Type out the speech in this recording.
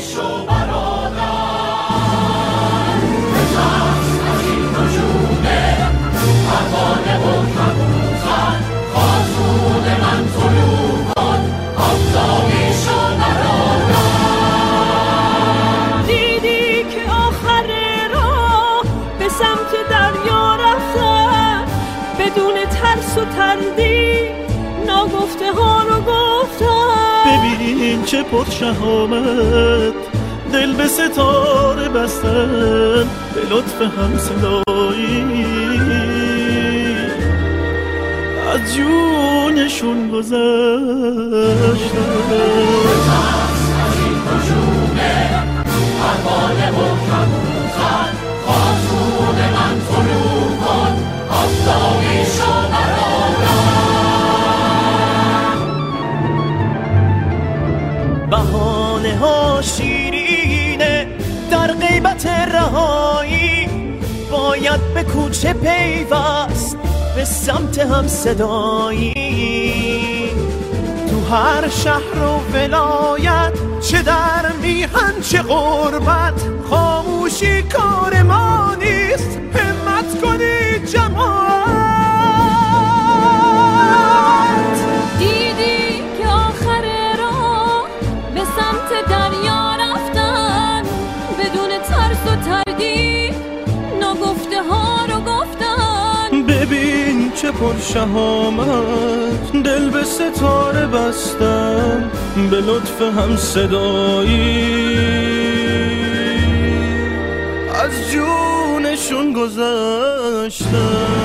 شو برادر، بترس از این نجومه پروانه و کبوتر، خازون من طلوع کن آفتابی شو برادر. دیدی که آخر راه به سمت دریا رفتن، بدون ترس و تردید ناگفته ها رو گفتن. ببین چه پرشهامت دل به ستاره بستن، به لطف همصدایی از جونشون گذشتن. بترس از این نجومه پروانه و کبوتر، خازون من طلوع کن آفتابی شو برادر. بهانه ها شیرینه در غیبت رهایی، باید به کوچه پیوست به سمت هم صدایی. تو هر شهر و ولایت چه در میهن چه غربت، خاموشی کار ما نیست، همت کنید جماعت. دیدی که آخر راه به سمت دریا رفتن، بدون ترس و تردید ناگفته ها رو گفتن. ببین چه پرشهامت دل به ستاره بستن، به لطف هم صدایی از جونشون گذشتن.